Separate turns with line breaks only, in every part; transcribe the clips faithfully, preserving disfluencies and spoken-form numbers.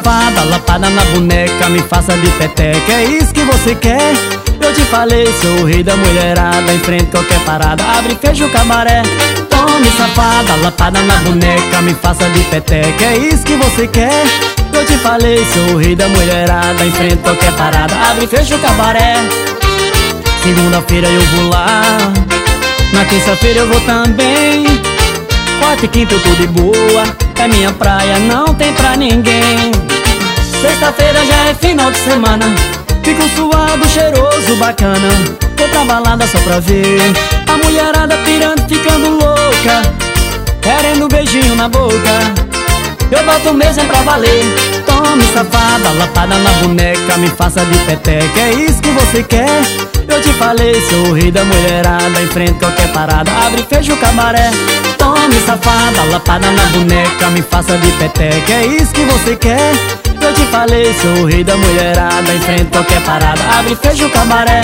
safada, lapada na boneca, me faça de peteca. É isso que você quer? Eu te falei, sou o rei da mulherada, enfrente qualquer parada, abre e fecha o cabaré. Tome safada, lapada na boneca, me faça de peteca. É isso que você quer? Eu te falei, sou o rei da mulherada, enfrente qualquer parada, abre e fecha o cabaré. Segunda-feira eu vou lá, na terça-feira eu vou também. Quarta e quinta eu tô de boa, é minha praia, não tem pra ninguém. Sexta-feira já é final de semana, fico suado, cheiroso, bacana. Vou pra balada só pra ver a mulherada pirando, ficando louca, querendo um beijinho na boca. Eu boto mesmo é pra valer. Tome safada, lapada na boneca, me faça de peteca. É isso que você quer? Eu te falei, sou o rei da mulherada, enfrente qualquer parada, abre e fecha o cabaré. Tome safada, lapada na boneca, me faça de peteca. É isso que você quer? Eu te falei, sou o rei da mulherada, enfrente qualquer parada, abre e fecha o cabaré.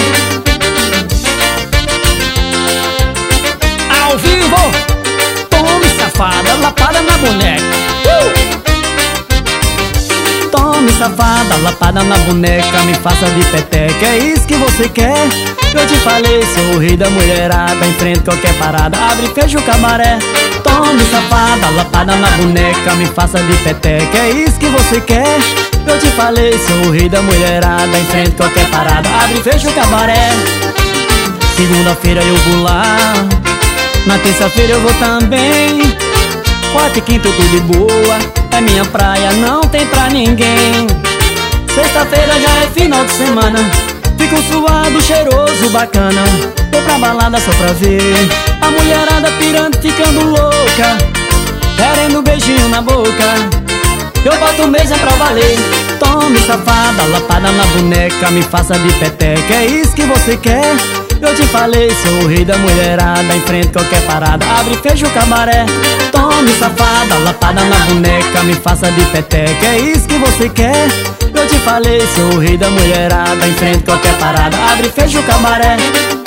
Ao vivo, tome safada, lapada na boneca. uh! Tome safada, lapada na boneca, me faça de peteca. É isso que você quer? Eu te falei, sou o rei da mulherada, enfrente qualquer parada, abre e fecha o cabaré. Tome safada, lapada na boneca, me faça de peteca. É isso que você quer? Eu te falei, sou o rei da mulherada, enfrente qualquer parada, abre e fecha o cabaré. Segunda-feira eu vou lá, na terça-feira eu vou também. Quarta e quinta eu tô de boa, é minha praia, não tem pra ninguém. Sexta-feira já é final de semana, fico suado, cheiroso, bacana. Vou pra balada só pra ver a mulherada pirando, ficando louca, querendo um beijinho na boca. Eu boto mesmo é pra valer. Tome safada, lapada na boneca, me faça de peteca. É isso que você quer? Eu te falei, sou o rei da mulherada, enfrente qualquer parada, abre e fecha o cabaré. Tome safada, lapada na boneca, me faça de peteca. É isso que você quer? Eu te falei, sou o rei da mulherada, enfrente qualquer parada, abre e fecha o cabaré.